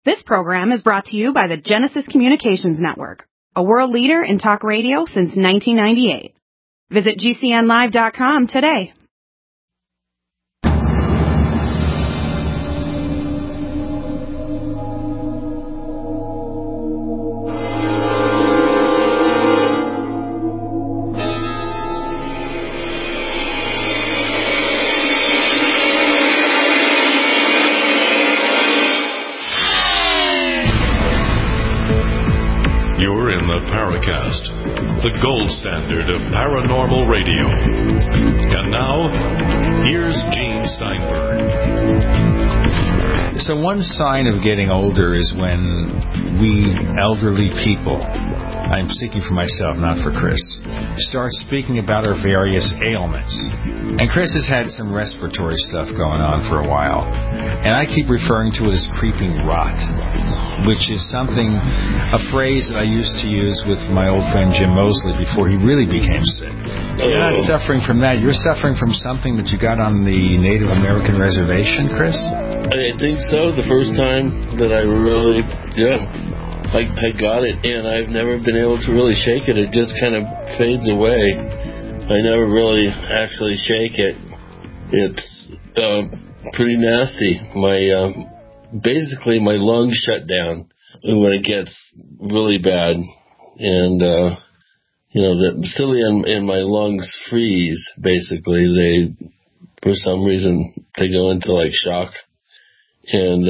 This program is brought to you by the Genesis Communications Network, a world leader in talk radio since 1998. Visit GCNlive.com today. Paracast, the gold standard of paranormal radio. And now, here's Gene Steinberg. So one sign of getting older is when we elderly people, I'm speaking for myself, not for Chris, start speaking about our various ailments. And Chris has had some respiratory stuff going on for a while. And I keep referring to it as creeping rot, which is a phrase that I used to use with my old friend Jim Mosley before he really became sick. You're not suffering from that. You're suffering from something that you got on the Native American reservation, Chris? I think so. The first time that I really, I got it, and I've never been able to really shake it. It just kind of fades away. I never really actually shake it. It's pretty nasty. Basically my lungs shut down when it gets really bad, and the cilia in my lungs freeze. Basically, they, for some reason, they go into like shock, and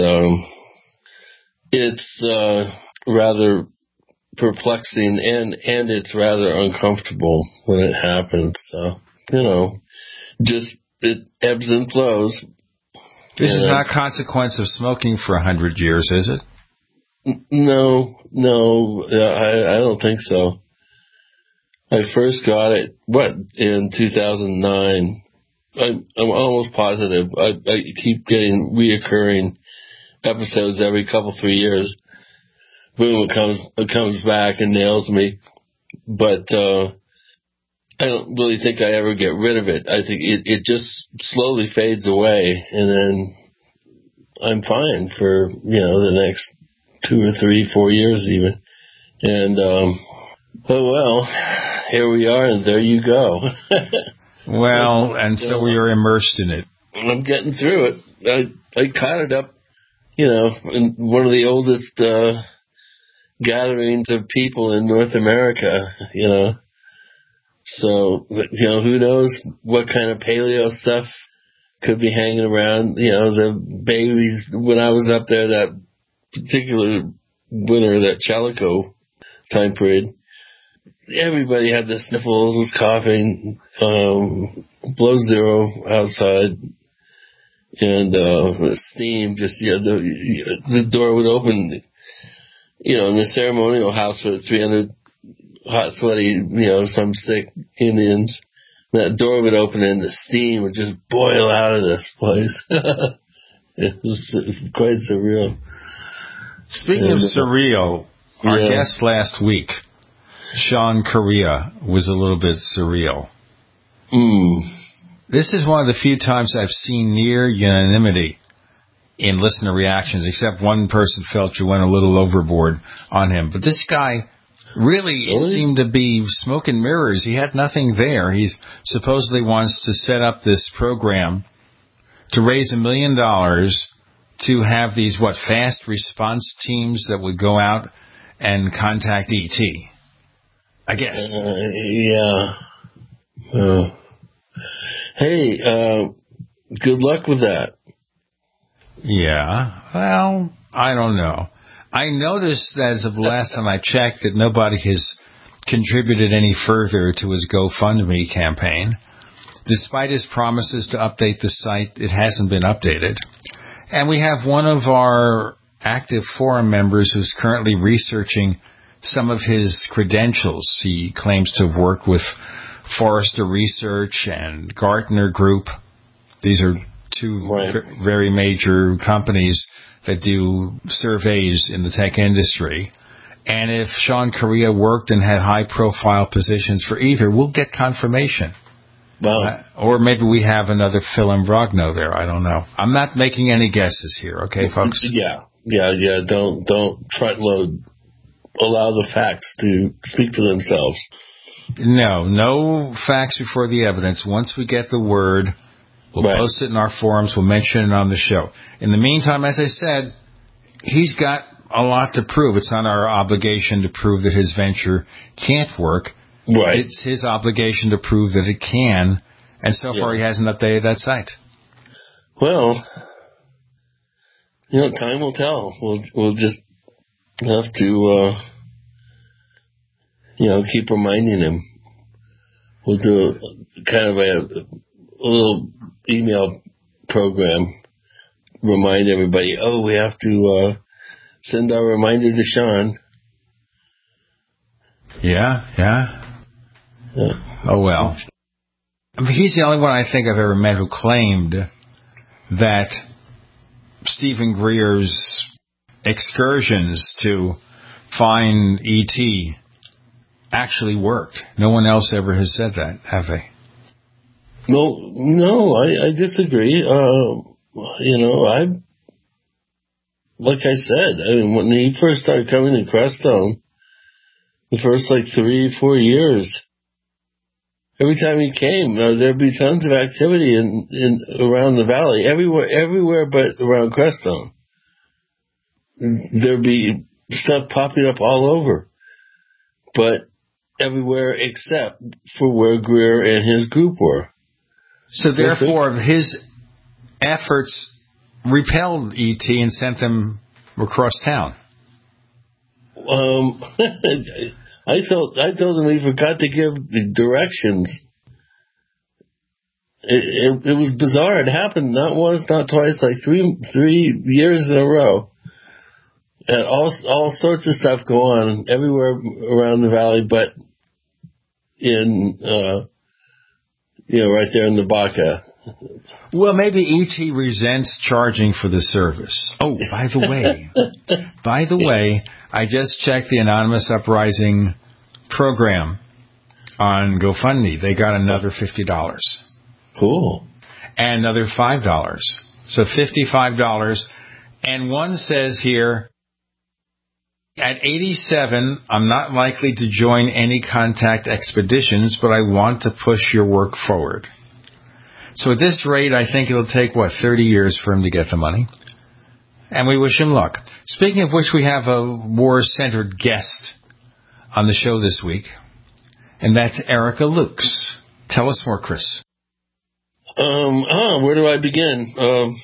it's rather perplexing, and it's rather uncomfortable when it happens. So just it ebbs and flows. This is not a consequence of smoking for 100 years, is it? No, I don't think so. I first got it, in 2009. I'm almost positive. I keep getting reoccurring episodes every 3 years. Boom, it comes back and nails me. But I don't really think I ever get rid of it. I think it just slowly fades away, and then I'm fine for, the next 2 or 3, 4 years even. And, here we are, and there you go. Well, and so you're immersed in it. I'm getting through it. I caught it up, in one of the oldest gatherings of people in North America, So, who knows what kind of paleo stuff could be hanging around. The babies, when I was up there that particular winter, that Chalico time period, everybody had the sniffles, was coughing, below zero outside, and the steam just, the door would open, in the ceremonial house for 300 hot, sweaty, some sick Indians. That door would open and the steam would just boil out of this place. It was quite surreal. Speaking of surreal, our guest last week, Sean Correa, was a little bit surreal. This is one of the few times I've seen near unanimity in listener reactions, except one person felt you went a little overboard on him. But this guy really seemed to be smoke and mirrors. He had nothing there. He supposedly wants to set up this program to raise $1 million to have these, fast response teams that would go out and contact E.T., I guess. Hey, good luck with that. Yeah, well, I don't know. I noticed as of the last time I checked that nobody has contributed any further to his GoFundMe campaign. Despite his promises to update the site, it hasn't been updated. And we have one of our active forum members who's currently researching some of his credentials. He claims to have worked with Forrester Research and Gartner Group. These are two very major companies that do surveys in the tech industry. And if Sean Correa worked and had high-profile positions for either, we'll get confirmation. Wow. Or maybe we have another Phil Imbrogno there. I don't know. I'm not making any guesses here, okay, folks? Yeah. Don't front load. Allow the facts to speak for themselves. No facts before the evidence. Once we get the word, we'll post it in our forums. We'll mention it on the show. In the meantime, as I said, he's got a lot to prove. It's not our obligation to prove that his venture can't work. Right. It's his obligation to prove that it can. And so far, he hasn't updated that site. Well, time will tell. We'll just have to, keep reminding him. We'll do kind of a little email program. Remind everybody, we have to send our reminder to Sean. Yeah. Oh, well. He's the only one I think I've ever met who claimed that Stephen Greer's excursions to find E.T. actually worked. No one else ever has said that, have they? No, I disagree. Like I said, when he first started coming to Crestone, the first 3-4 years, every time he came, there'd be tons of activity in around the valley, everywhere but around Crestone. There'd be stuff popping up all over, but everywhere except for where Greer and his group were. So therefore, his efforts repelled E.T. and sent them across town. I told him he forgot to give the directions. It was bizarre. It happened not once, not twice, 3 years in a row. And all sorts of stuff go on everywhere around the valley, but in right there in the Baca. Well, maybe E.T. resents charging for the service. Oh, by the way, I just checked the Anonymous Uprising program on GoFundMe. They got another $50. Cool. And another $5. So $55. And one says here, at 87, I'm not likely to join any contact expeditions, but I want to push your work forward. So at this rate, I think it'll take, 30 years for him to get the money. And we wish him luck. Speaking of which, we have a war-centered guest on the show this week, and that's Erica Lukes. Tell us more, Chris. Where do I begin?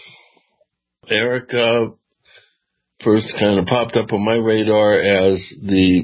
Erica first kind of popped up on my radar as the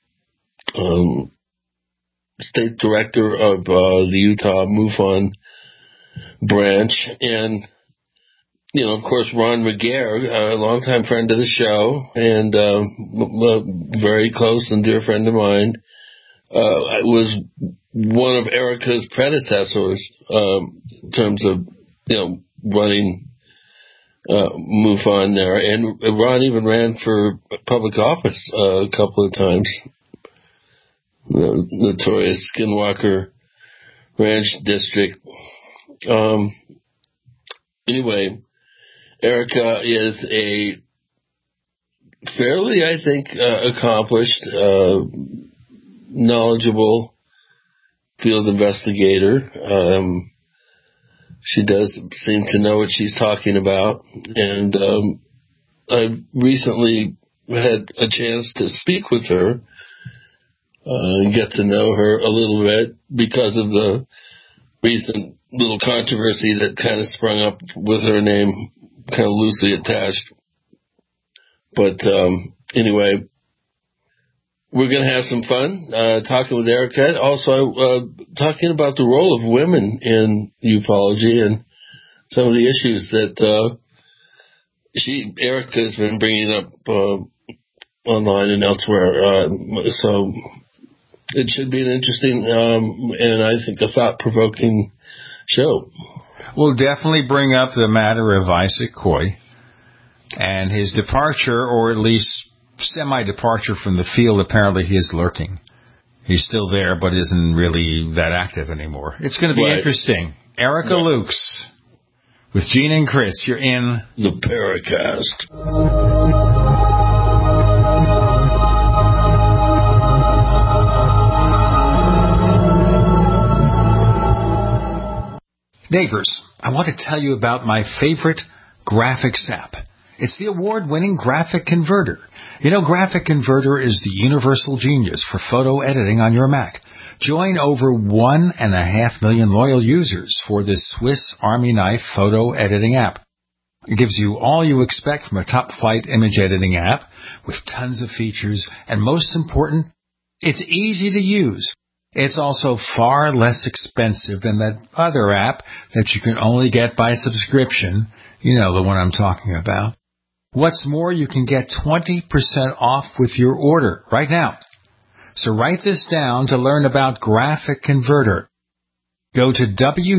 state director of the Utah MUFON branch, and of course, Ron McGare, a longtime friend of the show and a very close and dear friend of mine, was one of Erica's predecessors in terms of running MUFON there, and Ron even ran for public office a couple of times. The notorious Skinwalker Ranch District. Anyway, Erica is a fairly, I think, accomplished, knowledgeable field investigator. She does seem to know what she's talking about, and I recently had a chance to speak with her and get to know her a little bit because of the recent little controversy that kind of sprung up with her name kind of loosely attached. But anyway, we're going to have some fun talking with Erica. Also, talking about the role of women in ufology and some of the issues that Erica has been bringing up online and elsewhere. So it should be an interesting and I think a thought-provoking show. We'll definitely bring up the matter of Isaac Coy and his departure, or at least semi-departure from the field. Apparently he is lurking. He's still there, but isn't really that active anymore. It's going to be interesting. Erica Lukes, With Gene and Chris, you're in the Paracast. Neighbors, I want to tell you about my favorite graphics app. It's the award-winning Graphic Converter. You know, Graphic Converter is the universal genius for photo editing on your Mac. Join over 1.5 million loyal users for this Swiss Army knife photo editing app. It gives you all you expect from a top-flight image editing app with tons of features, and most important, it's easy to use. It's also far less expensive than that other app that you can only get by subscription. You know, the one I'm talking about. What's more, you can get 20% off with your order right now. So write this down to learn about Graphic Converter. Go to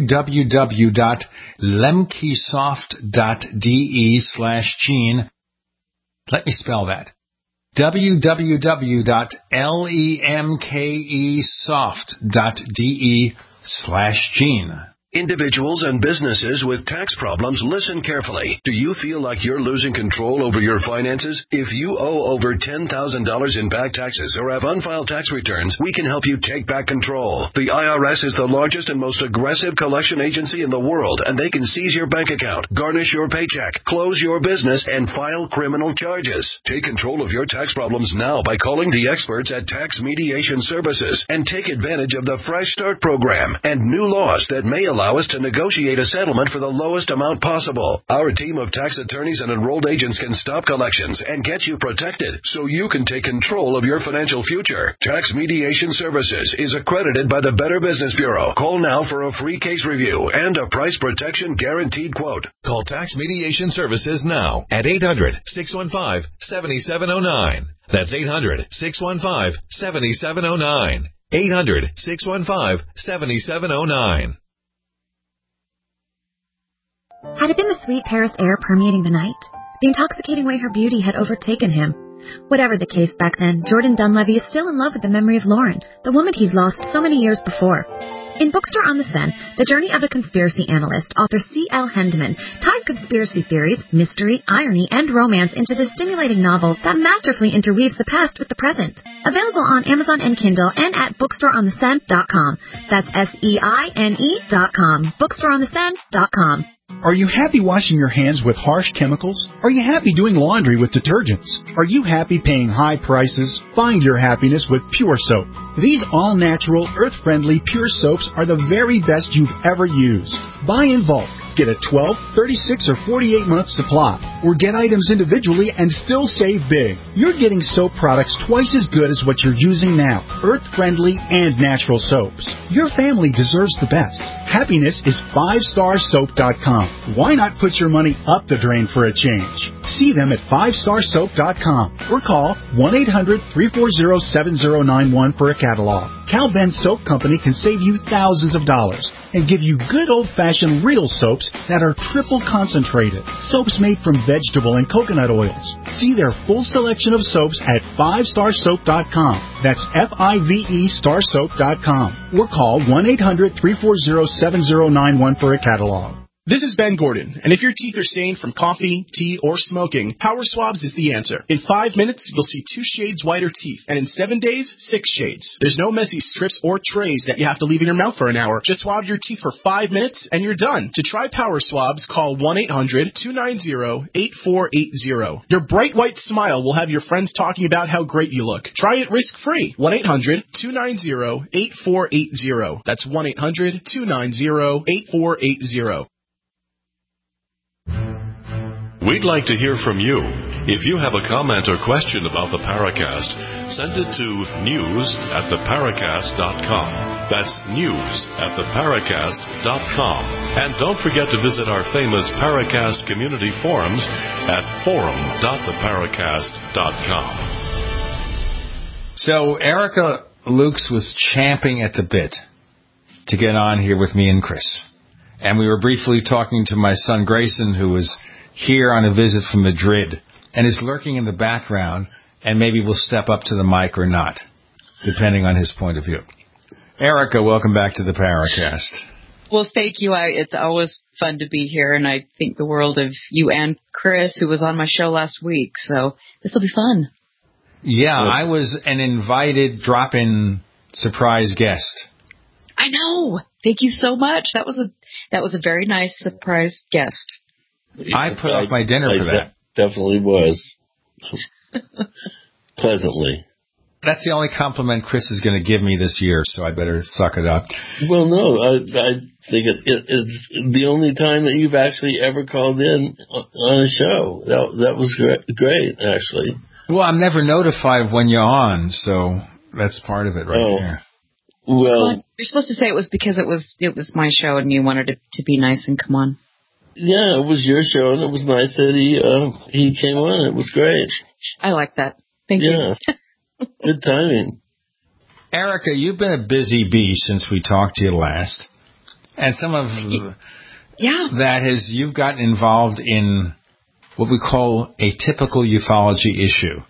www.lemkesoft.de/Gene. Let me spell that. www.lemkesoft.de/Gene. Individuals and businesses with tax problems, listen carefully. Do you feel like you're losing control over your finances? If you owe over $10,000 in back taxes or have unfiled tax returns, we can help you take back control. The IRS is the largest and most aggressive collection agency in the world, and they can seize your bank account, garnish your paycheck, close your business, and file criminal charges. Take control of your tax problems now by calling the experts at Tax Mediation Services and take advantage of the Fresh Start program and new laws that may allow us to negotiate a settlement for the lowest amount possible. Our team of tax attorneys and enrolled agents can stop collections and get you protected so you can take control of your financial future. Tax Mediation Services is accredited by the Better Business Bureau. Call now for a free case review and a price protection guaranteed quote. Call Tax Mediation Services now at 800-615-7709. That's 800-615-7709. 800-615-7709. Had it been the sweet Paris air permeating the night? The intoxicating way her beauty had overtaken him? Whatever the case back then, Jordan Dunleavy is still in love with the memory of Lauren, the woman he's lost so many years before. In Bookstore on the Seine, the journey of a conspiracy analyst, author C.L. Hendeman ties conspiracy theories, mystery, irony, and romance into this stimulating novel that masterfully interweaves the past with the present. Available on Amazon and Kindle and at bookstoreontheseine.com. That's SEINE.com. Bookstoreontheseine.com. Are you happy washing your hands with harsh chemicals? Are you happy doing laundry with detergents? Are you happy paying high prices? Find your happiness with Pure Soap. These all-natural, earth-friendly Pure Soaps are the very best you've ever used. Buy in bulk. Get a 12, 36, or 48-month supply. Or get items individually and still save big. You're getting soap products twice as good as what you're using now. Earth-friendly and natural soaps. Your family deserves the best. Happiness is 5starsoap.com. Why not put your money up the drain for a change? See them at 5starsoap.com or call 1-800-340-7091 for a catalog. Cal Ben Soap Company can save you thousands of dollars and give you good old-fashioned real soaps that are triple concentrated. Soaps made from vegetable and coconut oils. See their full selection of soaps at 5starsoap.com. That's F-I-V-E starsoap.com. Or call 1-800-340-7091 for a catalog. This is Ben Gordon, and if your teeth are stained from coffee, tea, or smoking, Power Swabs is the answer. In 5 minutes, you'll see 2 shades whiter teeth, and in 7 days, 6 shades. There's no messy strips or trays that you have to leave in your mouth for an hour. Just swab your teeth for 5 minutes, and you're done. To try Power Swabs, call 1-800-290-8480. Your bright white smile will have your friends talking about how great you look. Try it risk-free. 1-800-290-8480. That's 1-800-290-8480. We'd like to hear from you. If you have a comment or question about the Paracast, send it to news@theparacast.com. That's news@theparacast.com. And don't forget to visit our famous Paracast community forums at forum.theparacast.com. So Erica Lukes was champing at the bit to get on here with me and Chris. And we were briefly talking to my son Grayson, who was here on a visit from Madrid and is lurking in the background, and maybe will step up to the mic or not, depending on his point of view. Erica, welcome back to the Paracast. Well, thank you. It's always fun to be here, and I think the world of you and Chris, who was on my show last week. So this will be fun. Yeah, I was an invited drop-in surprise guest. I know. Thank you so much. That was a very nice surprise guest. I put off my dinner for that. Definitely was. Pleasantly. That's the only compliment Chris is going to give me this year, so I better suck it up. Well, no, I think it's the only time that you've actually ever called in on a show. That was great, actually. Well, I'm never notified when you're on, so that's part of it there. Well, you're supposed to say it was because it was my show and you wanted it to be nice and come on. Yeah, it was your show, and it was nice that he came on. It was great. I like that. Thank you. Good timing. Erica, you've been a busy bee since we talked to you last. And some of that is you've gotten involved in what we call a typical ufology issue.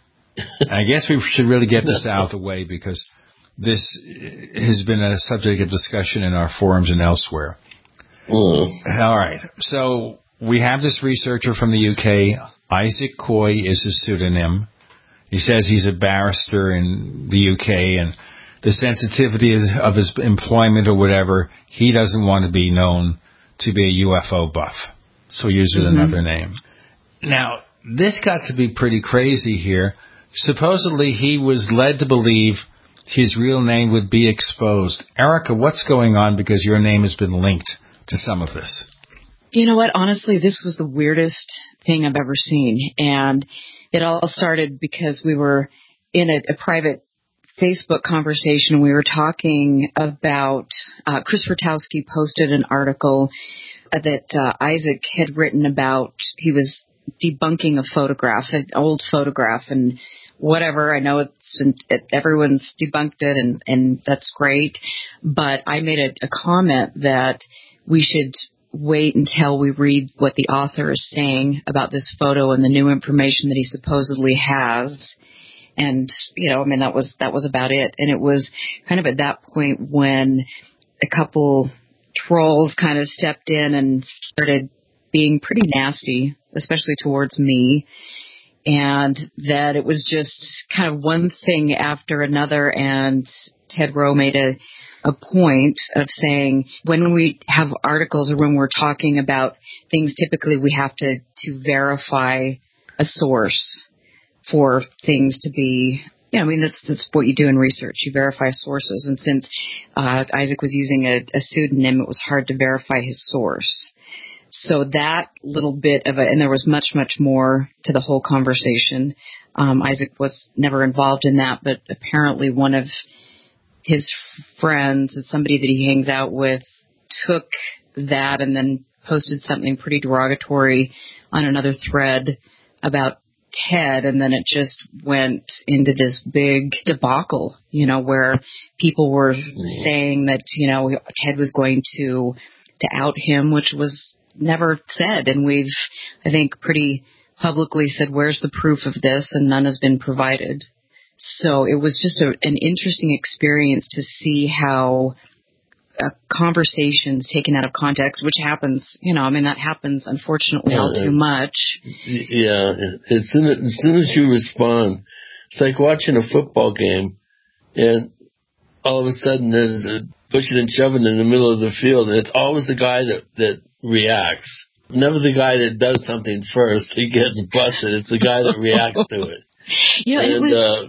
I guess we should really get this out of the way because this has been a subject of discussion in our forums and elsewhere. All right. So we have this researcher from the UK. Isaac Coy is his pseudonym. He says he's a barrister in the UK, and the sensitivity of his employment or whatever, he doesn't want to be known to be a UFO buff. So he uses another name. Now, this got to be pretty crazy here. Supposedly, he was led to believe his real name would be exposed. Erica, what's going on because your name has been linked to some of this? You know what? Honestly, this was the weirdest thing I've ever seen. And it all started because we were in a private Facebook conversation. We were talking about Chris Rutowski posted an article that Isaac had written about. He was debunking a photograph, an old photograph, and whatever. I know everyone's debunked it, and that's great. But I made a comment that we should wait until we read what the author is saying about this photo and the new information that he supposedly has. And, that was about it. And it was kind of at that point when a couple trolls kind of stepped in and started being pretty nasty, especially towards me. And that it was just kind of one thing after another. And Ted Rowe made a point of saying when we have articles or when we're talking about things, typically we have to verify a source for things to be, that's what you do in research. You verify sources. And since Isaac was using a pseudonym, it was hard to verify his source. So that little bit of and there was much, much more to the whole conversation. Isaac was never involved in that, but apparently one of his friends, and somebody that he hangs out with, took that and then posted something pretty derogatory on another thread about Ted, and then it just went into this big debacle, where people were saying that, Ted was going to out him, which was never said. And we've, I think, pretty publicly said, where's the proof of this? And none has been provided. So it was just an interesting experience to see how conversations taken out of context, which happens, that happens unfortunately all too much. Yeah. As soon as you respond, it's like watching a football game and all of a sudden there's a pushing and shoving in the middle of the field, and it's always the guy that reacts. Never the guy that does something first. He gets busted. It's the guy that reacts to it. Yeah, and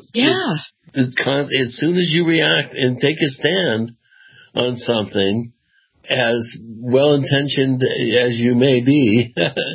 it's constant. As soon as you react and take a stand on something, as well-intentioned as you may be,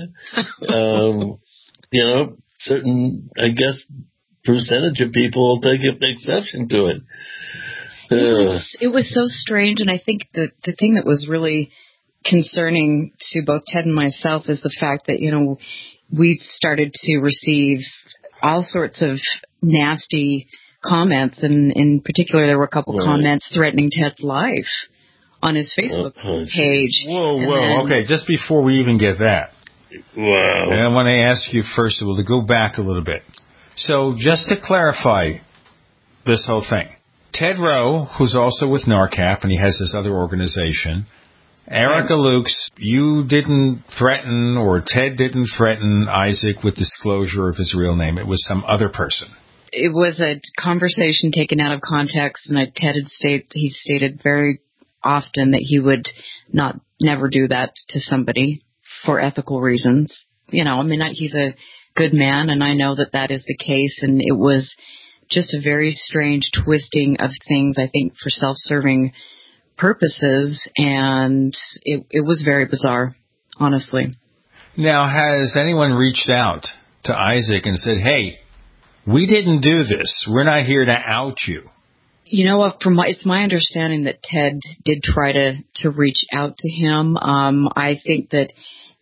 certain, I guess, percentage of people will take exception to it. It was so strange, and I think the thing that was really concerning to both Ted and myself is the fact that, we started to receive all sorts of nasty comments, and in particular there were a couple comments threatening Ted's life on his Facebook page. Whoa. Okay, just before we even get that. Wow. And I want to ask you first of all to go back a little bit. So just to clarify this whole thing, Ted Rowe, who's also with NARCAP, and he has this other organization, Erica Lukes, you didn't threaten, or Ted didn't threaten Isaac with disclosure of his real name. It was some other person. It was a conversation taken out of context, and Ted had stated very often that he would never do that to somebody for ethical reasons. You know, I mean, he's a good man, and I know that is the case, and it was just a very strange twisting of things, I think, for self-serving purposes, and it was very bizarre, honestly. Now, has anyone reached out to Isaac and said, hey, we didn't do this. We're not here to out you? You know what? It's my understanding that Ted did try to reach out to him. I think that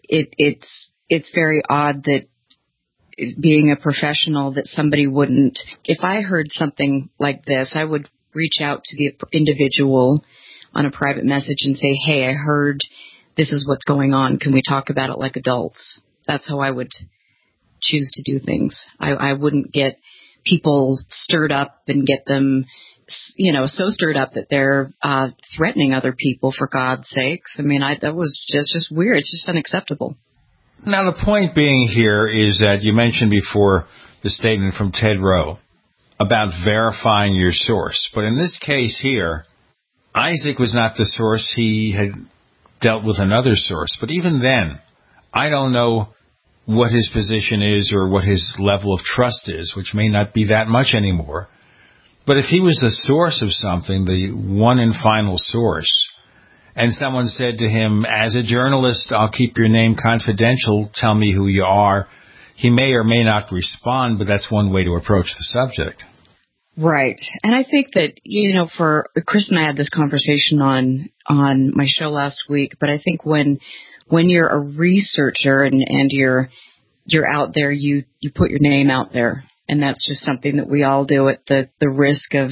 it's very odd that, being a professional, that somebody wouldn't. If I heard something like this, I would reach out to the individual on a private message and say, hey, I heard this is what's going on. Can we talk about it like adults? That's how I would choose to do things. I wouldn't get people stirred up and get them, so stirred up that they're threatening other people, for God's sakes. I mean, that was just weird. It's just unacceptable. Now, the point being here is that you mentioned before the statement from Ted Rowe about verifying your source. But in this case here, Isaac was not the source. He had dealt with another source. But even then, I don't know what his position is or what his level of trust is, which may not be that much anymore. But if he was the source of something, the one and final source, and someone said to him, as a journalist, I'll keep your name confidential, tell me who you are, he may or may not respond, but that's one way to approach the subject. Right. And I think that, for Chris and I had this conversation on my show last week, but I think when you're a researcher and you're out there, you put your name out there. And that's just something that we all do at the risk of,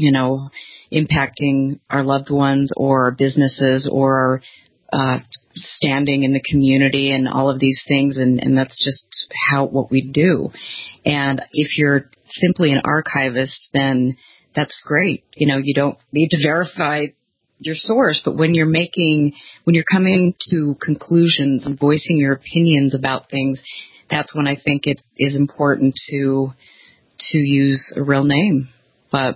impacting our loved ones or our businesses or standing in the community and all of these things. And that's just what we do. And if you're simply an archivist, then that's great. You don't need to verify your source, but when you're coming to conclusions and voicing your opinions about things, that's when I think it is important to use a real name. But,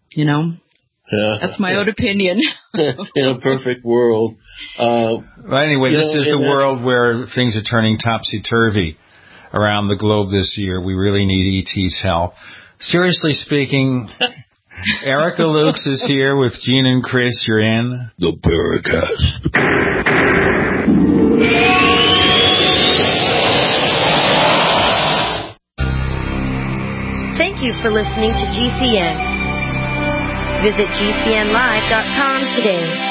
that's my own opinion. In a perfect world. Well, anyway, this is the world where things are turning topsy-turvy around the globe this year. We really need ET's help. Seriously speaking, Erica Lukes is here with Gene and Chris. You're in the Paracast. Thank you for listening to GCN. Visit GCNlive.com today.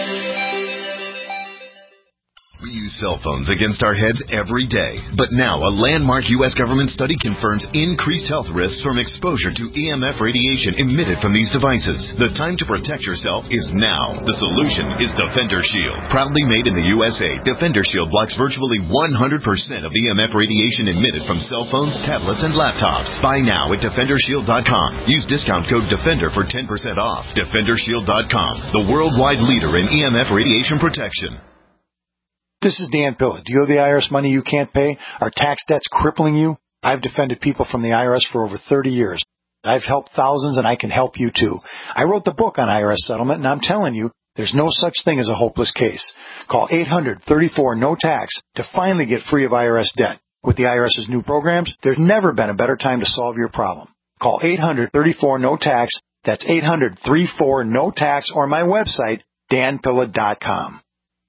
We use cell phones against our heads every day. But now, a landmark U.S. government study confirms increased health risks from exposure to EMF radiation emitted from these devices. The time to protect yourself is now. The solution is Defender Shield. Proudly made in the USA, Defender Shield blocks virtually 100% of EMF radiation emitted from cell phones, tablets, and laptops. Buy now at DefenderShield.com. Use discount code DEFENDER for 10% off. DefenderShield.com, the worldwide leader in EMF radiation protection. This is Dan Pilla. Do you owe the IRS money you can't pay? Are tax debts crippling you? I've defended people from the IRS for over 30 years. I've helped thousands, and I can help you too. I wrote the book on IRS settlement, and I'm telling you, there's no such thing as a hopeless case. Call 800-34-NO-TAX to finally get free of IRS debt. With the IRS's new programs, there's never been a better time to solve your problem. Call 800-34-NO-TAX. That's 800-34-NO-TAX, or my website, danpilla.com.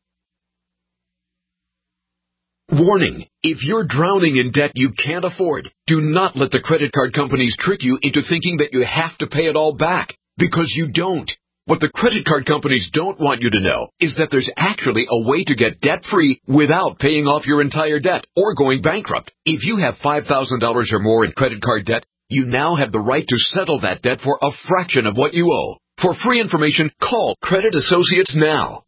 Warning, if you're drowning in debt you can't afford, do not let the credit card companies trick you into thinking that you have to pay it all back, because you don't. What the credit card companies don't want you to know is that there's actually a way to get debt-free without paying off your entire debt or going bankrupt. If you have $5,000 or more in credit card debt, you now have the right to settle that debt for a fraction of what you owe. For free information, call Credit Associates now.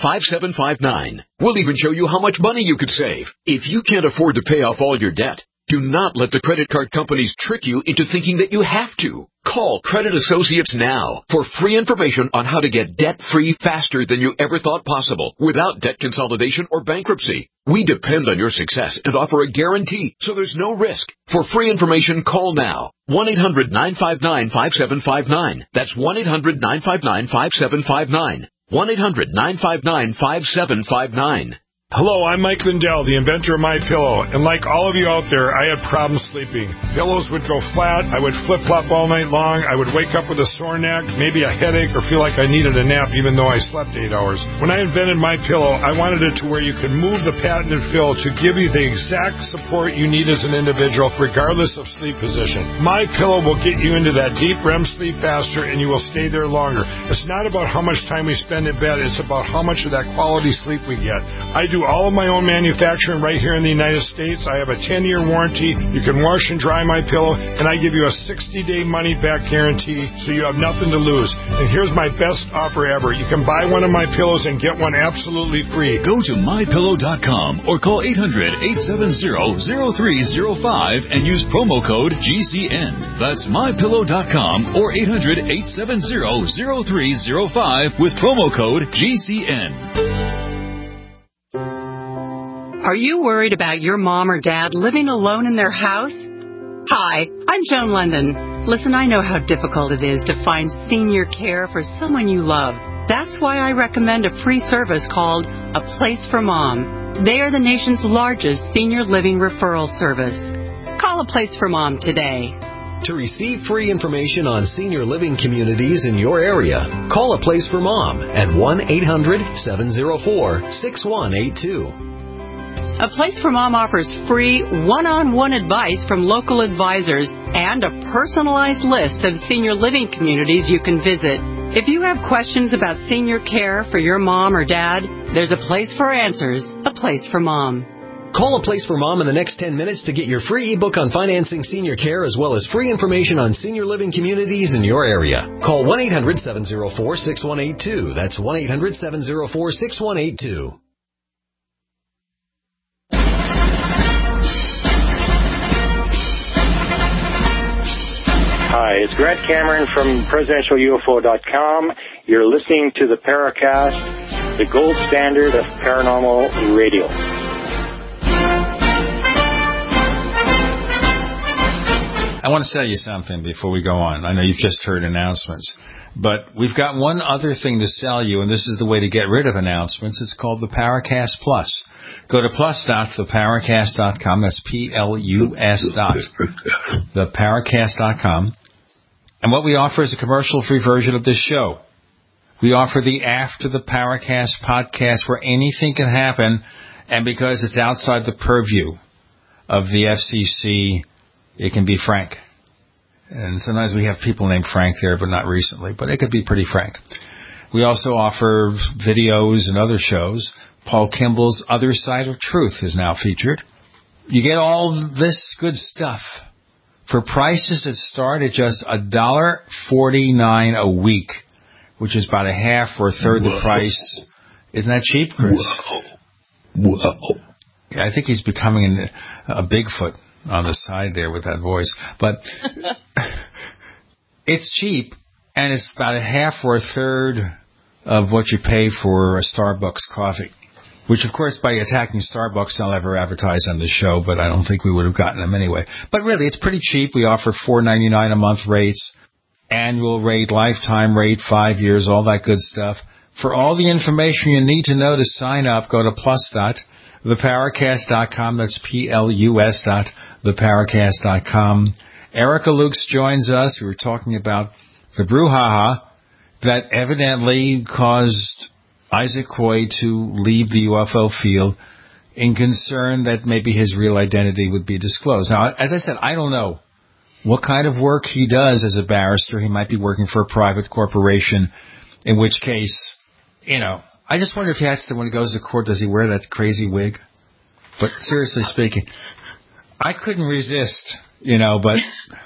1-800-959-5759. We'll even show you how much money you could save. If you can't afford to pay off all your debt, Do not let the credit card companies trick you into thinking that you have to. Call Credit Associates now for free information on how to get debt-free faster than you ever thought possible without debt consolidation or bankruptcy. We depend on your success and offer a guarantee, so there's no risk. For free information, call now. 1-800-959-5759. That's 1-800-959-5759. 1-800-959-5759. Hello, I'm Mike Lindell, the inventor of MyPillow, and like all of you out there, I had problems sleeping. Pillows would go flat, I would flip-flop all night long, I would wake up with a sore neck, maybe a headache, or feel like I needed a nap even though I slept 8 hours. When I invented MyPillow, I wanted it to where you could move the patented fill to give you the exact support you need as an individual, regardless of sleep position. MyPillow will get you into that deep REM sleep faster, and you will stay there longer. It's not about how much time we spend in bed, it's about how much of that quality sleep we get. I do all of my own manufacturing right here in the United States. I have a 10-year warranty. You can wash and dry my pillow, and I give you a 60-day money-back guarantee, so you have nothing to lose. And here's my best offer ever. You can buy one of my pillows and get one absolutely free. Go to MyPillow.com or call 800-870-0305 and use promo code GCN. That's MyPillow.com or 800-870-0305 with promo code GCN. Are you worried about your mom or dad living alone in their house? Hi, I'm Joan London. Listen, I know how difficult it is to find senior care for someone you love. That's why I recommend a free service called A Place for Mom. They are the nation's largest senior living referral service. Call A Place for Mom today. To receive free information on senior living communities in your area, call A Place for Mom at 1-800-704-6182. A Place for Mom offers free one-on-one advice from local advisors and a personalized list of senior living communities you can visit. If you have questions about senior care for your mom or dad, there's a place for answers, A Place for Mom. Call A Place for Mom in the next 10 minutes to get your free ebook on financing senior care as well as free information on senior living communities in your area. Call 1-800-704-6182. That's 1-800-704-6182. Hi, it's Grant Cameron from PresidentialUFO.com. You're listening to the Paracast, the gold standard of paranormal radio. I want to tell you something before we go on. I know you've just heard announcements, but we've got one other thing to sell you, and this is the way to get rid of announcements. It's called the Paracast Plus. Go to plus.theparacast.com. That's plus.theparacast.com. And what we offer is a commercial-free version of this show. We offer the After the Paracast podcast where anything can happen, and because it's outside the purview of the FCC, it can be frank. And sometimes we have people named Frank there, but not recently. But it could be pretty frank. We also offer videos and other shows. Paul Kimball's Other Side of Truth is now featured. You get all this good stuff for prices that start at just $1.49 a week, which is about a half or a third the price. Isn't that cheap, Chris? Whoa. Yeah, I think he's becoming a Bigfoot on the side there with that voice. But it's cheap, and it's about a half or a third of what you pay for a Starbucks coffee. Which, of course, by attacking Starbucks, I'll ever advertise on the show, but I don't think we would have gotten them anyway. But really, it's pretty cheap. We offer $4.99 a month rates, annual rate, lifetime rate, 5 years, all that good stuff. For all the information you need to know to sign up, go to plus.theparacast.com. That's plus.theparacast.com. Erica Lukes joins us. We were talking about the brouhaha that evidently caused Isaac Coy to leave the UFO field in concern that maybe his real identity would be disclosed. Now, as I said, I don't know what kind of work he does as a barrister. He might be working for a private corporation, in which case, I just wonder if he has to, when he goes to court, does he wear that crazy wig? But seriously speaking, I couldn't resist, but...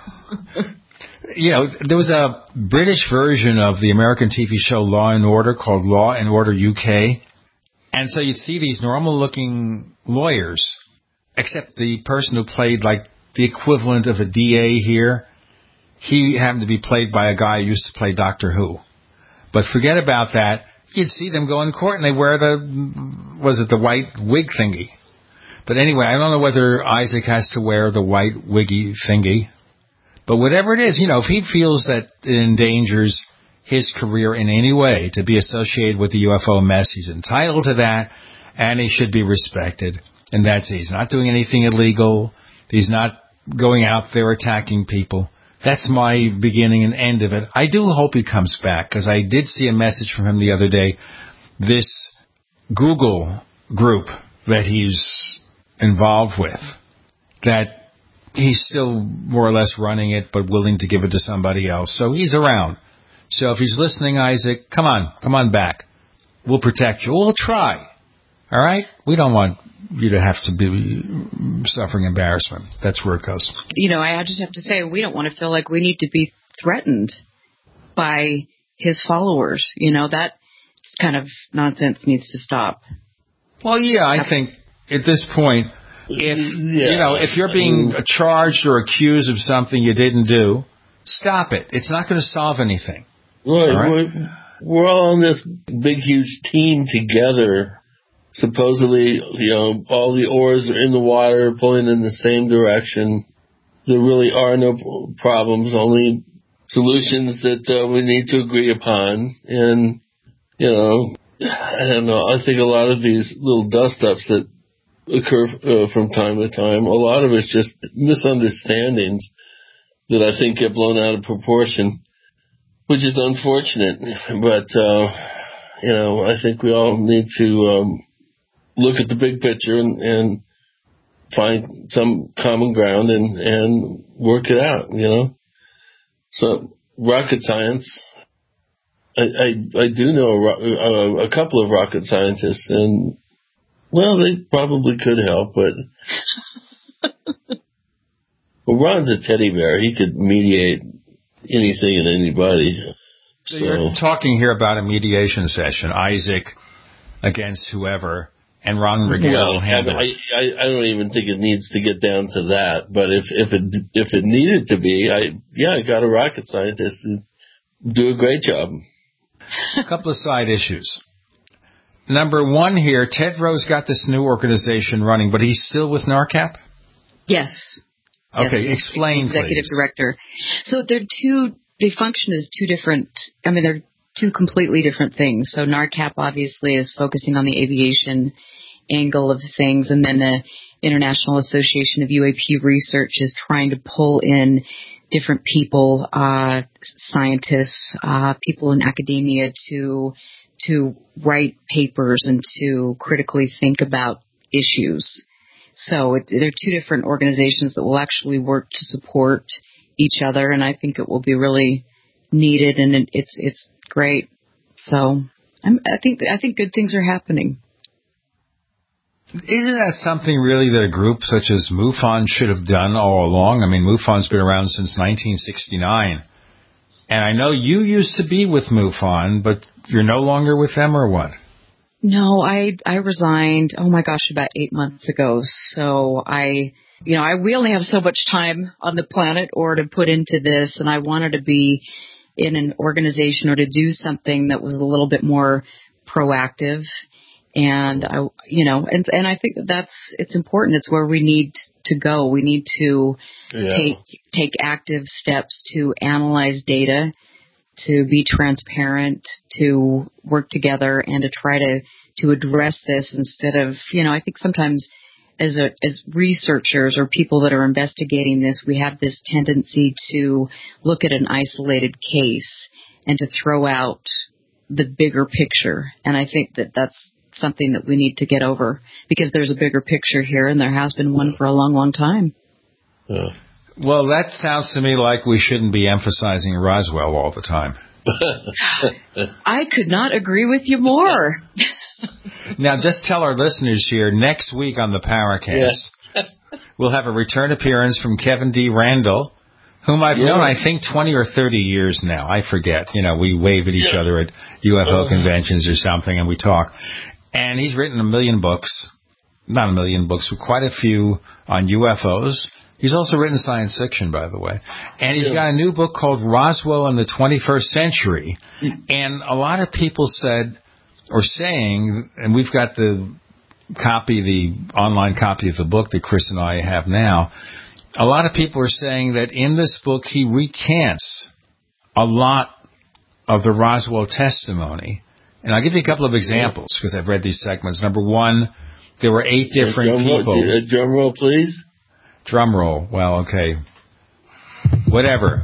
there was a British version of the American TV show Law and Order called Law and Order UK. And so you'd see these normal-looking lawyers, except the person who played, like, the equivalent of a DA here. He happened to be played by a guy who used to play Doctor Who. But forget about that. You'd see them go in court and they wear the white wig thingy. But anyway, I don't know whether Isaac has to wear the white wiggy thingy. But whatever it is, if he feels that it endangers his career in any way to be associated with the UFO mess, he's entitled to that, and he should be respected. And that's it. He's not doing anything illegal. He's not going out there attacking people. That's my beginning and end of it. I do hope he comes back, because I did see a message from him the other day. This Google group that he's involved with, that he's still more or less running it, but willing to give it to somebody else. So he's around. So if he's listening, Isaac, come on back. We'll protect you. We'll try. All right? We don't want you to have to be suffering embarrassment. That's where it goes. I just have to say, we don't want to feel like we need to be threatened by his followers. That kind of nonsense needs to stop. Well, yeah, I think at this point, if you're being charged or accused of something you didn't do, stop it. It's not going to solve anything. Right. We're all on this big, huge team together. Supposedly, all the oars are in the water, pulling in the same direction. There really are no problems, only solutions that we need to agree upon. And, I don't know. I think a lot of these little dust-ups that occur from time to time, a lot of it's just misunderstandings that I think get blown out of proportion, which is unfortunate. But, I think we all need to look at the big picture and find some common ground and work it out, So, rocket science, I do know a couple of rocket scientists, and, well, they probably could help, but well, Ron's a teddy bear. He could mediate anything and anybody. So you're talking here about a mediation session, Isaac against whoever, and Ron Rigel will handle it. I don't even think it needs to get down to that, but if it needed to be, I got a rocket scientist to do a great job. A couple of side issues. Number one here, Ted Rose got this new organization running, but he's still with NARCAP? Yes. Okay, yes, explain, executive please. Director. So they function as two different, they're two completely different things. So NARCAP obviously is focusing on the aviation angle of things, and then the International Association of UAP Research is trying to pull in different people, scientists, people in academia to write papers and to critically think about issues. So they're two different organizations that will actually work to support each other, and I think it will be really needed, and it's great. So I think good things are happening. Isn't that something really that a group such as MUFON should have done all along? I mean, MUFON's been around since 1969. And I know you used to be with MUFON, but you're no longer with them, or what? No, I resigned, about 8 months ago. So we only have so much time on the planet or to put into this, and I wanted to be in an organization or to do something that was a little bit more proactive. And I think it's important. It's where we need to go. We need to take active steps to analyze data, to be transparent, to work together, and to try to address this instead of, I think sometimes as researchers or people that are investigating this, we have this tendency to look at an isolated case and to throw out the bigger picture. And I think that's something that we need to get over, because there's a bigger picture here, and there has been one for a long, long time. Yeah. Well, that sounds to me like we shouldn't be emphasizing Roswell all the time. I could not agree with you more. Now, just tell our listeners here, next week on the Paracast, we'll have a return appearance from Kevin D. Randall, whom I've known, I think, 20 or 30 years now. I forget. We wave at each other at UFO conventions or something, and we talk. And he's written a million books, not a million books, but quite a few on UFOs, He's also written science fiction, by the way. And he's got a new book called Roswell in the 21st Century. And a lot of people said, or saying, and we've got the online copy of the book that Chris and I have now, a lot of people are saying that in this book he recants a lot of the Roswell testimony. And I'll give you a couple of examples because I've read these segments. Number one, there were 8 different people. Drum roll, please. Drum roll. Well, okay. Whatever.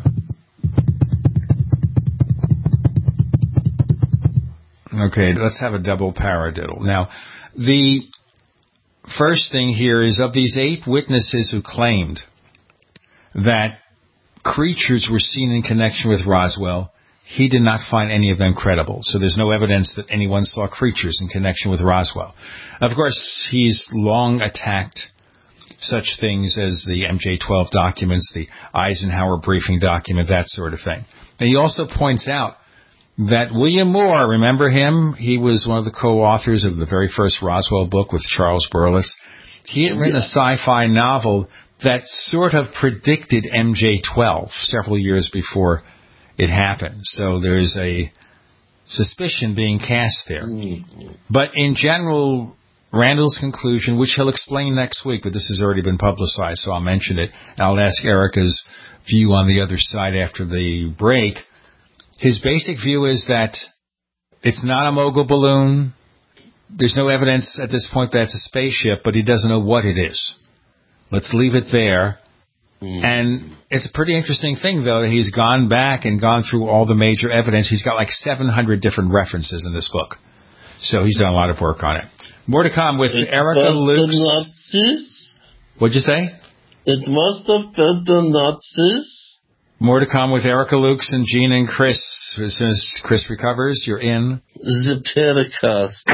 Okay, let's have a double paradiddle. Now, the first thing here is of these 8 witnesses who claimed that creatures were seen in connection with Roswell, he did not find any of them credible. So there's no evidence that anyone saw creatures in connection with Roswell. Of course, he's long attacked such things as the MJ-12 documents, the Eisenhower briefing document, that sort of thing. And he also points out that William Moore, remember him? He was one of the co-authors of the very first Roswell book with Charles Berlitz. He had written a sci-fi novel that sort of predicted MJ-12 several years before it happened. So there's a suspicion being cast there. But in general, Randall's conclusion, which he'll explain next week, but this has already been publicized, so I'll mention it. I'll ask Erica's view on the other side after the break. His basic view is that it's not a mogul balloon. There's no evidence at this point that it's a spaceship, but he doesn't know what it is. Let's leave it there. And it's a pretty interesting thing, though, that he's gone back and gone through all the major evidence. He's got like 700 different references in this book. So he's done a lot of work on it. More to come with Erica Lukes. The Nazis? What'd you say? It must have been the Nazis. More to come with Erica Lukes and Gene and Chris. As soon as Chris recovers, you're in the Paracast.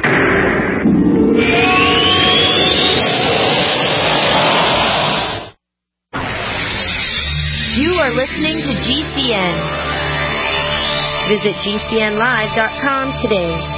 You are listening to GCN. Visit GCNlive.com today.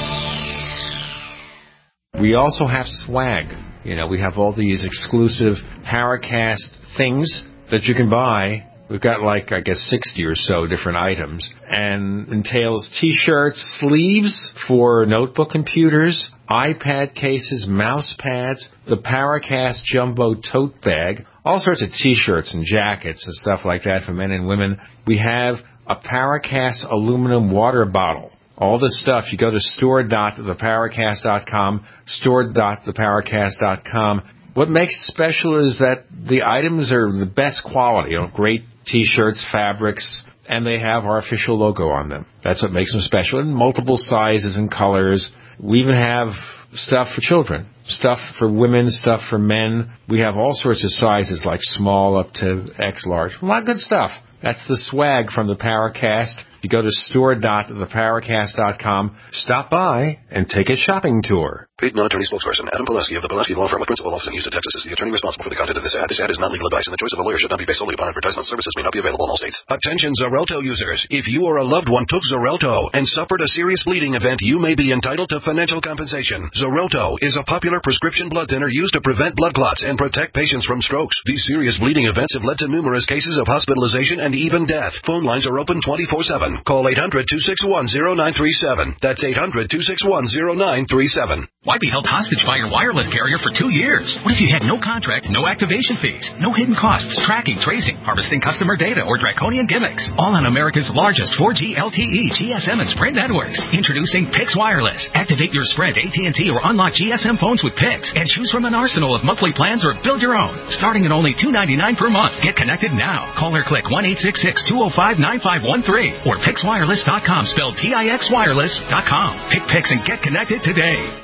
We also have swag. You know, we have all these exclusive Paracast things that you can buy. We've got like, I guess, 60 or so different items. And entails T-shirts, sleeves for notebook computers, iPad cases, mouse pads, the Paracast Jumbo Tote Bag, all sorts of T-shirts and jackets and stuff like that for men and women. We have a Paracast aluminum water bottle. All this stuff, you go to store.theparacast.com, store.theparacast.com. What makes it special is that the items are the best quality, great T-shirts, fabrics, and they have our official logo on them. That's what makes them special, in multiple sizes and colors. We even have stuff for children, stuff for women, stuff for men. We have all sorts of sizes, like small up to X large. A lot of good stuff. That's the swag from the Paracast. You go to store.theparacast.com, stop by, and take a shopping tour. Paid non-attorney spokesperson Adam Pulaski of the Pulaski Law Firm with principal office in Houston, Texas is the attorney responsible for the content of this ad. This ad is not legal advice, and the choice of a lawyer should not be based solely upon advertisement. Services may not be available in all states. Attention Xarelto users. If you or a loved one took Xarelto and suffered a serious bleeding event, you may be entitled to financial compensation. Xarelto is a popular prescription blood thinner used to prevent blood clots and protect patients from strokes. These serious bleeding events have led to numerous cases of hospitalization and even death. Phone lines are open 24/7. Call 800-261-0937. That's 800-261-0937. Why be held hostage by your wireless carrier for 2 years? What if you had no contract, no activation fees, no hidden costs, tracking, tracing, harvesting customer data, or draconian gimmicks? All on America's largest 4G LTE, GSM, and Sprint networks. Introducing Pix Wireless. Activate your Sprint, AT&T, or unlock GSM phones with Pix, and choose from an arsenal of monthly plans or build your own. Starting at only $2.99 per month. Get connected now. Call or click 1-866-205-9513 or PixWireless.com, spelled PixWireless.com. Pick Pix and get connected today.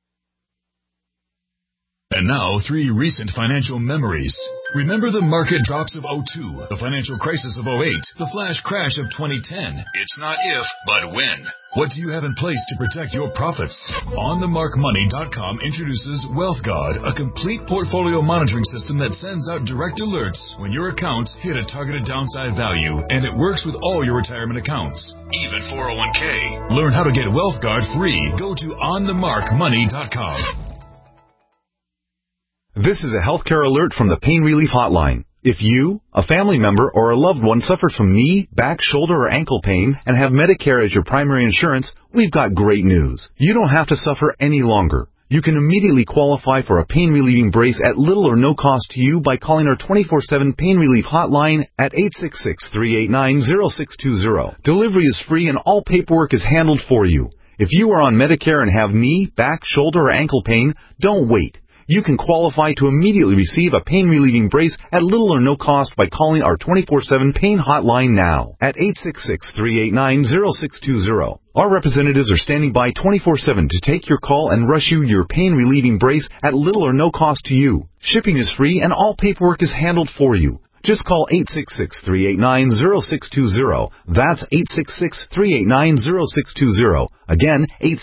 And now, 3 recent financial memories. Remember the market drops of 2002, the financial crisis of 2008, the flash crash of 2010. It's not if, but when. What do you have in place to protect your profits? OnTheMarkMoney.com introduces WealthGuard, a complete portfolio monitoring system that sends out direct alerts when your accounts hit a targeted downside value, and it works with all your retirement accounts, even 401k. Learn how to get WealthGuard free. Go to OnTheMarkMoney.com. This is a healthcare alert from the Pain Relief Hotline. If you, a family member, or a loved one suffers from knee, back, shoulder, or ankle pain and have Medicare as your primary insurance, we've got great news. You don't have to suffer any longer. You can immediately qualify for a pain-relieving brace at little or no cost to you by calling our 24/7 Pain Relief Hotline at 866-389-0620. Delivery is free and all paperwork is handled for you. If you are on Medicare and have knee, back, shoulder, or ankle pain, don't wait. You can qualify to immediately receive a pain-relieving brace at little or no cost by calling our 24/7 Pain Hotline now at 866-389-0620. Our representatives are standing by 24/7 to take your call and rush you your pain-relieving brace at little or no cost to you. Shipping is free and all paperwork is handled for you. Just call 866-389-0620. That's 866-389-0620. Again,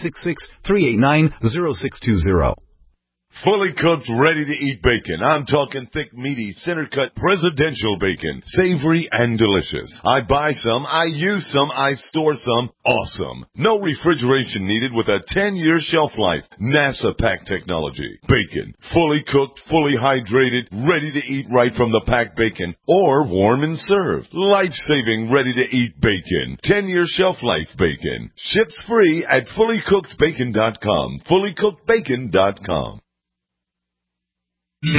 866-389-0620. Fully cooked, ready-to-eat bacon. I'm talking thick, meaty, center-cut presidential bacon. Savory and delicious. I buy some, I use some, I store some. Awesome. No refrigeration needed with a 10-year shelf life. NASA pack technology. Bacon. Fully cooked, fully hydrated, ready to eat right from the packed bacon. Or warm and served. Life-saving, ready-to-eat bacon. 10-year shelf life bacon. Ships free at fullycookedbacon.com. Fullycookedbacon.com. This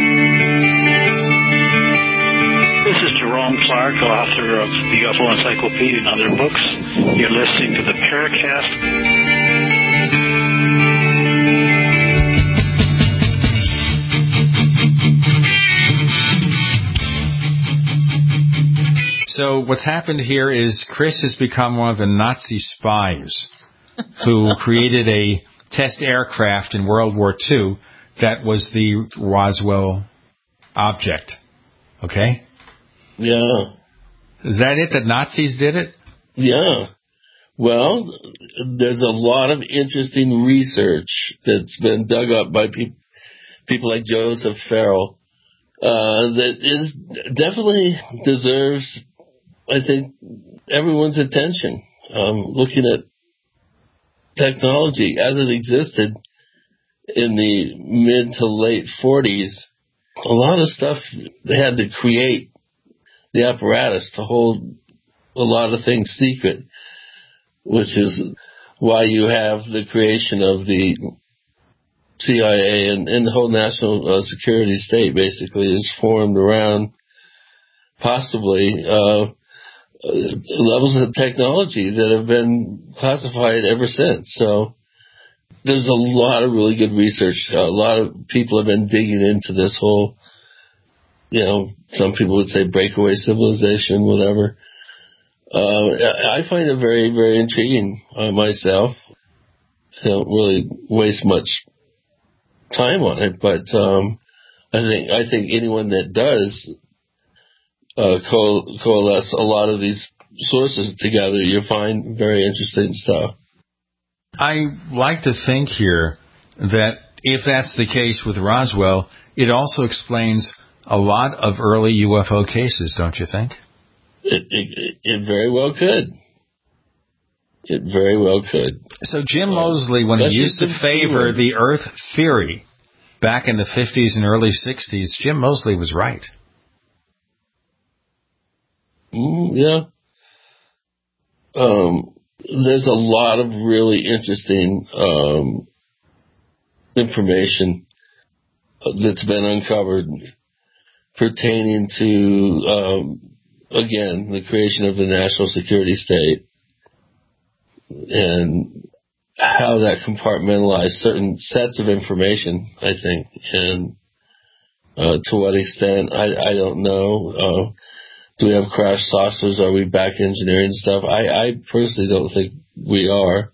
is Jerome Clark, author of the UFO Encyclopedia and other books. You're listening to the Paracast. So what's happened here is Chris has become one of the Nazi spies who created a test aircraft in World War II that was the Roswell object. Okay? Yeah. Is that it? That Nazis did it? Yeah. Well, there's a lot of interesting research that's been dug up by people like Joseph Farrell that is definitely deserves, I think, everyone's attention. Looking at technology as it existed in the mid to late 40s, a lot of stuff they had to create the apparatus to hold a lot of things secret, which is why you have the creation of the CIA and the whole national security state basically is formed around possibly levels of technology that have been classified ever since. So there's a lot of really good research. A lot of people have been digging into this whole, some people would say breakaway civilization, whatever. I find it very, very intriguing myself. I don't really waste much time on it, but I think anyone that does coalesce a lot of these sources together, you find very interesting stuff. I like to think here that if that's the case with Roswell, it also explains a lot of early UFO cases, don't you think? It very well could. It very well could. So Jim Moseley, when he used to favor the Earth theory back in the 50s and early 60s, Jim Moseley was right. Yeah. There's a lot of really interesting information that's been uncovered pertaining to, again, the creation of the national security state and how that compartmentalized certain sets of information, I think, and to what extent, I don't know. Do we have crash saucers? Are we back engineering stuff? I personally don't think we are.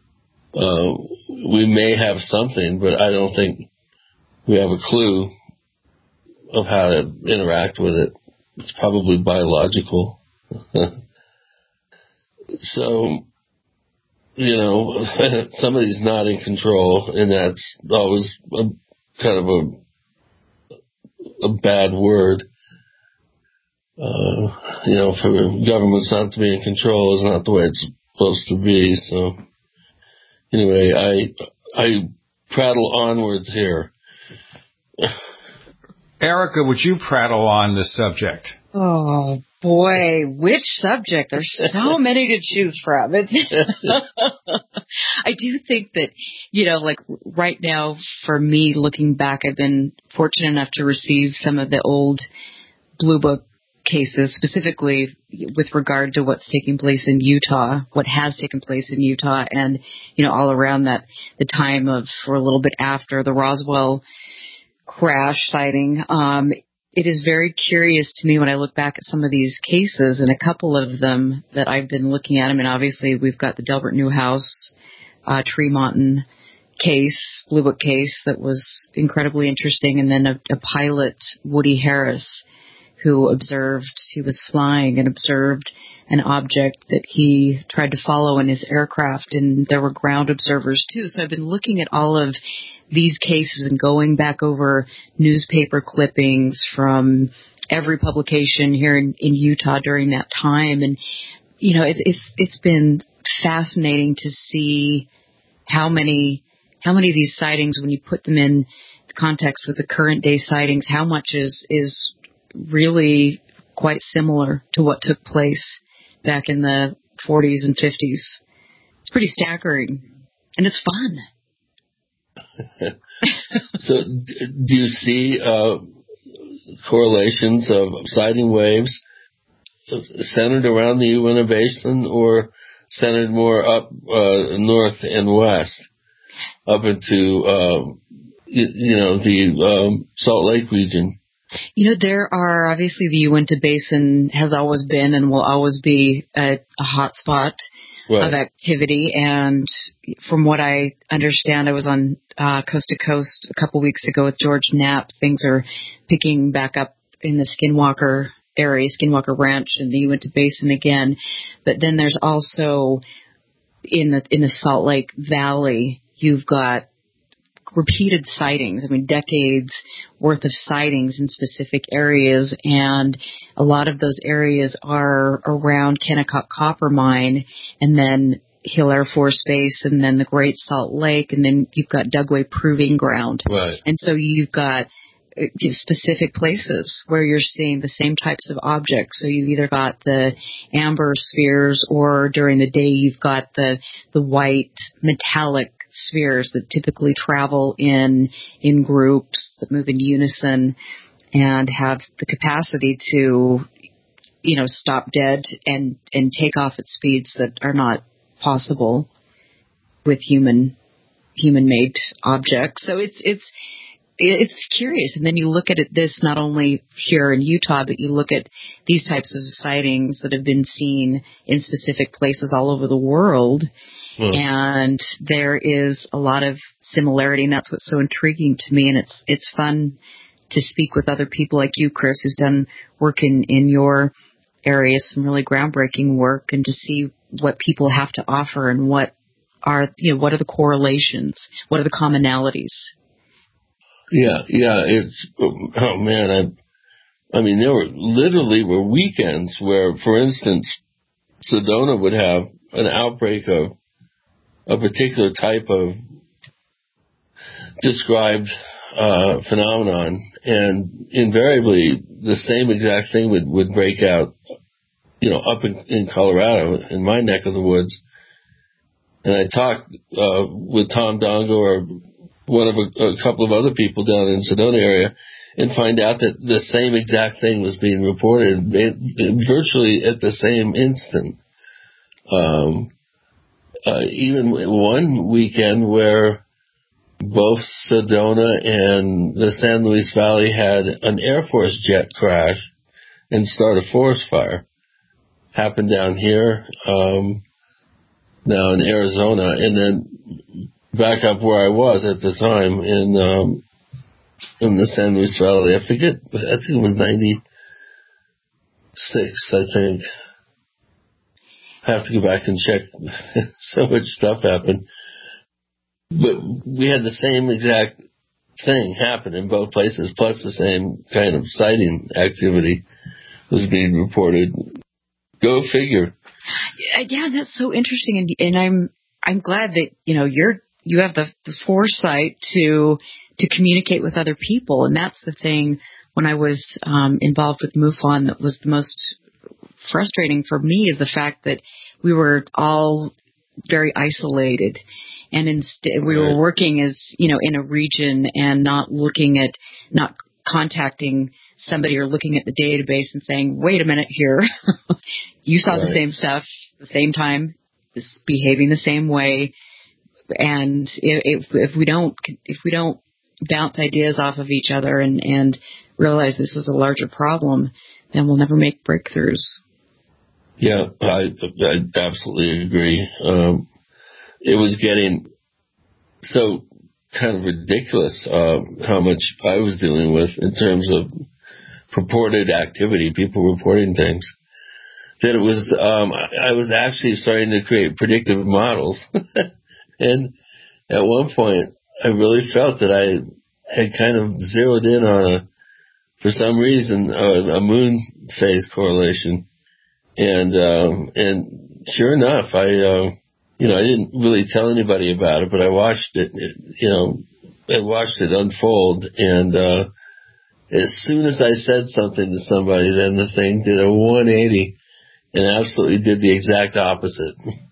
We may have something, but I don't think we have a clue of how to interact with it. It's probably biological. So, somebody's not in control, and that's always kind of a bad word. For governments not to be in control is not the way it's supposed to be. So, anyway, I prattle onwards here. Erica, would you prattle on the subject? Oh, boy. Which subject? There's so many to choose from. I do think that, like right now, for me, looking back, I've been fortunate enough to receive some of the old Blue Book cases, specifically with regard to what's taking place in Utah, what has taken place in Utah, and, all around that, the time of, or a little bit after the Roswell crash sighting. It is very curious to me when I look back at some of these cases, and a couple of them that I've been looking at. I mean, obviously, we've got the Delbert Newhouse, Tremonton case, Blue Book case that was incredibly interesting, and then a pilot, Woody Harris, who was flying and observed an object that he tried to follow in his aircraft, and there were ground observers too. So I've been looking at all of these cases and going back over newspaper clippings from every publication here in Utah during that time. And, it's been fascinating to see how many of these sightings, when you put them in context with the current day sightings, how much is really quite similar to what took place back in the 40s and 50s. It's pretty staggering, and it's fun. So, do you see correlations of sighting waves centered around the Uinta Basin, or centered more up north and west, up into the Salt Lake region? There are, obviously, the Uinta Basin has always been and will always be a hot spot of activity. And from what I understand, I was on Coast to Coast a couple weeks ago with George Knapp. Things are picking back up in the Skinwalker area, Skinwalker Ranch and the Uinta Basin again. But then there's also in the Salt Lake Valley, you've got repeated sightings. I mean, decades worth of sightings in specific areas, and a lot of those areas are around Kennecott Copper Mine, and then Hill Air Force Base, and then the Great Salt Lake, and then you've got Dugway Proving Ground. Right. And so you've got specific places where you're seeing the same types of objects. So you've either got the amber spheres, or during the day you've got the white metallic spheres that typically travel in groups that move in unison and have the capacity to, stop dead and take off at speeds that are not possible with human-made objects. So it's curious. And then you look at this not only here in Utah, but you look at these types of sightings that have been seen in specific places all over the world. And there is a lot of similarity, and that's what's so intriguing to me. And it's fun to speak with other people like you, Chris, who's done work in your area, some really groundbreaking work, and to see what people have to offer and what are the correlations, what are the commonalities. Yeah, it's, oh man, I mean, there were weekends where, for instance, Sedona would have an outbreak of a particular type of described phenomenon, and invariably the same exact thing would break out, up in Colorado, in my neck of the woods. And I talked with Tom Dongo or one of a couple of other people down in Sedona area, and find out that the same exact thing was being reported virtually at the same instant. Even one weekend where both Sedona and the San Luis Valley had an Air Force jet crash and start a forest fire. Happened down here, now in Arizona, and then back up where I was at the time in the San Luis Valley. I think it was 96, I think. I have to go back and check. So much stuff happened. But we had the same exact thing happen in both places, plus the same kind of sighting activity was being reported. Go figure. Yeah, that's so interesting, and I'm glad that you have the foresight to to communicate with other people. And that's the thing when I was involved with MUFON that was the most frustrating for me, is the fact that we were all very isolated. And instead we were working as, in a region and not contacting somebody or looking at the database and saying, wait a minute here, you saw the same stuff at the same time, it's behaving the same way. And if we don't bounce ideas off of each other and realize this is a larger problem, then we'll never make breakthroughs. Yeah, I absolutely agree. It was getting so kind of ridiculous how much I was dealing with in terms of purported activity, people reporting things, that it was I was actually starting to create predictive models. And at one point, I really felt that I had kind of zeroed in on for some reason, a moon phase correlation. And sure enough, I didn't really tell anybody about it, but I watched it, I watched it unfold. And as soon as I said something to somebody, then the thing did a 180 and absolutely did the exact opposite.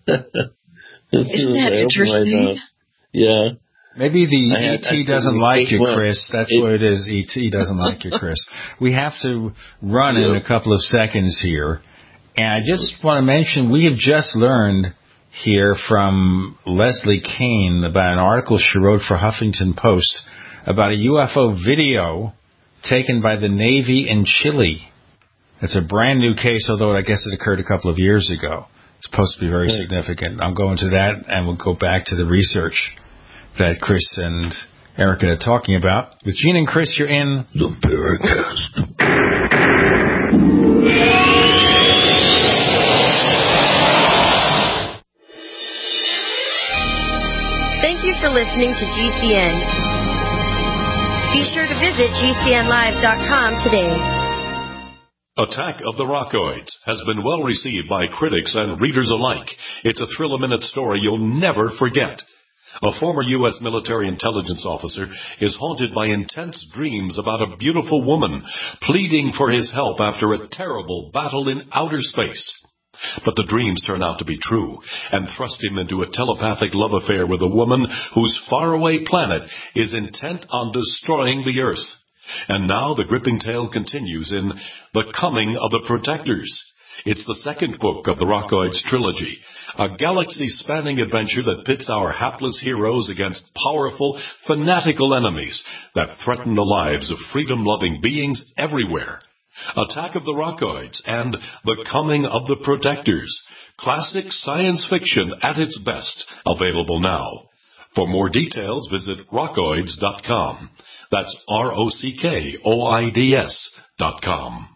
Isn't that interesting? Yeah. Maybe the E.T. doesn't like you, Chris. That's what it is. E.T. doesn't like you, Chris. We have to run in a couple of seconds here. And I just want to mention, we have just learned here from Leslie Kane about an article she wrote for Huffington Post about a UFO video taken by the Navy in Chile. It's a brand new case, although I guess it occurred a couple of years ago. It's supposed to be very significant. I'll go into that, and we'll go back to the research that Chris and Erica are talking about. With Gene and Chris, you're in the Paracast. Thank you for listening to GCN. Be sure to visit GCNlive.com today. Attack of the Rockoids has been well received by critics and readers alike. It's a thrill-a-minute story you'll never forget. A former U.S. military intelligence officer is haunted by intense dreams about a beautiful woman pleading for his help after a terrible battle in outer space. But the dreams turn out to be true and thrust him into a telepathic love affair with a woman whose faraway planet is intent on destroying the Earth. And now the gripping tale continues in The Coming of the Protectors. It's the second book of the Rockoids trilogy, a galaxy-spanning adventure that pits our hapless heroes against powerful, fanatical enemies that threaten the lives of freedom-loving beings everywhere. Attack of the Rockoids and The Coming of the Protectors. Classic science fiction at its best, available now. For more details, visit rockoids.com. That's ROCKOIDS.com.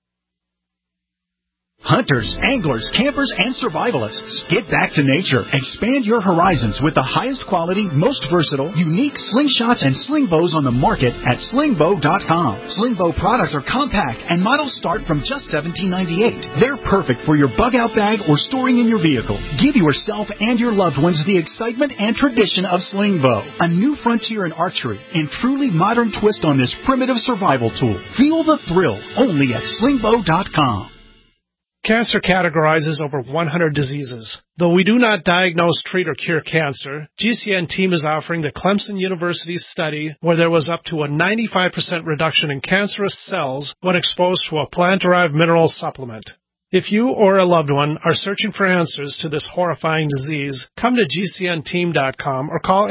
Hunters, anglers, campers, and survivalists, get back to nature. Expand your horizons with the highest quality, most versatile, unique slingshots and sling bows on the market at slingbow.com. Slingbow products are compact and models start from just $17.98. They're perfect for your bug-out bag or storing in your vehicle. Give yourself and your loved ones the excitement and tradition of Slingbow, a new frontier in archery and truly modern twist on this primitive survival tool. Feel the thrill only at slingbow.com. Cancer categorizes over 100 diseases. Though we do not diagnose, treat, or cure cancer, GCN team is offering the Clemson University study where there was up to a 95% reduction in cancerous cells when exposed to a plant-derived mineral supplement. If you or a loved one are searching for answers to this horrifying disease, come to GCNteam.com or call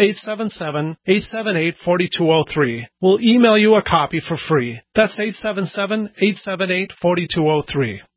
877-878-4203. We'll email you a copy for free. That's 877-878-4203.